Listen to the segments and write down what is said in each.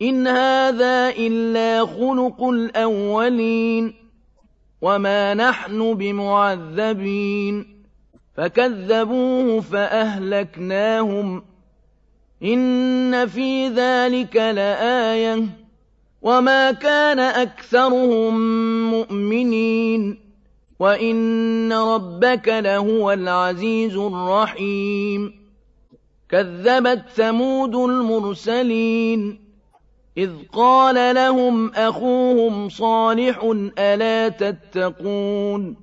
إِنْ هَٰذَا إِلَّا خُلُقُ الْأَوَّلِينَ وَمَا نَحْنُ بِمُعَذَّبِينَ فَكَذَّبُوهُ فَأَهْلَكْنَاهُمْ إِنَّ فِي ذَٰلِكَ لَآيَةً وَمَا كَانَ أَكْثَرُهُم مُّؤْمِنِينَ وَإِنَّ رَبَّكَ لَهُوَ الْعَزِيزُ الرَّحِيمُ كَذَّبَتْ ثَمُودُ الْمُرْسَلِينَ إِذْ قَالَ لَهُمْ أَخُوهُمْ صَالِحٌ أَلَا تَتَّقُونَ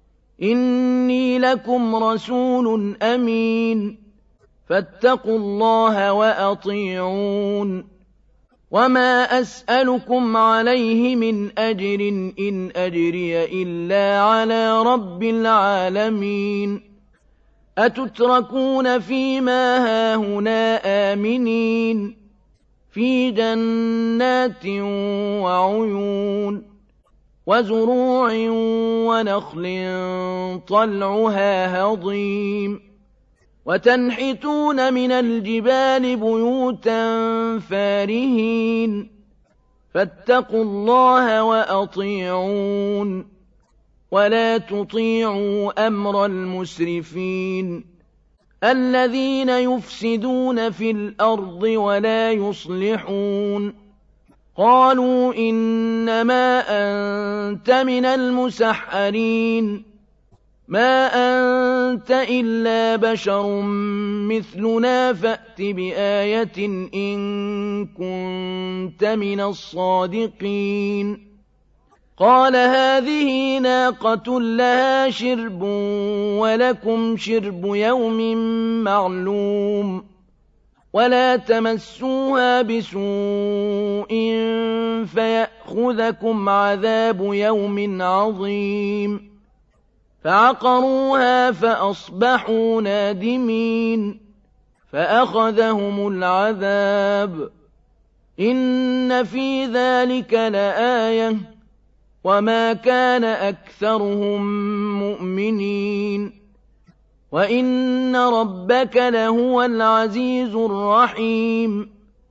إِنِّي لَكُمْ رَسُولٌ أَمِينٌ فَاتَّقُوا اللَّهَ وَأَطِيعُونِ وَمَا أَسْأَلُكُمْ عَلَيْهِ مِنْ أَجْرٍ إِنْ أَجْرِيَ إِلَّا عَلَىٰ رَبِّ الْعَالَمِينَ أَتُتْرَكُونَ فِي مَا هَاهُنَا آمِنِينَ فِي جَنَّاتٍ وَعُيُونٍ وَزُرُوعٍ وَنَخْلٍ طَلْعُهَا هَضِيمٌ وَتَنْحِتُونَ مِنَ الْجِبَالِ بُيُوتًا فَارِهِينَ فَاتَّقُوا اللَّهَ وَأَطِيعُونِ وَلَا تُطِيعُوا أَمْرَ الْمُسْرِفِينَ الَّذِينَ يُفْسِدُونَ فِي الْأَرْضِ وَلَا يُصْلِحُونَ قَالُوا إِنَّمَا أَنتَ مِنَ الْمُسَحَّرِينَ مَا أَنتَ إِلَّا بَشَرٌ مِّثْلُنَا فَأْتِ بِآيَةٍ إِن كُنتَ مِنَ الصَّادِقِينَ قَالَ هَٰذِهِ نَاقَةٌ لَّهَا شِرْبٌ وَلَكُمْ شِرْبُ يَوْمٍ مَّعْلُومٍ وَلَا تَمَسُّوهَا بِسُوءٍ فَيَأْخُذَكُمْ عَذَابُ يَوْمٍ عَظِيمٍ فَعَقَرُوهَا فَأَصْبَحُوا نَادِمِينَ فَأَخَذَهُمُ الْعَذَابُ إِنَّ فِي ذَٰلِكَ لَآيَةً وَمَا كَانَ أَكْثَرُهُم مُّؤْمِنِينَ وَإِنَّ رَبَّكَ لَهُوَ الْعَزِيزُ الرَّحِيمُ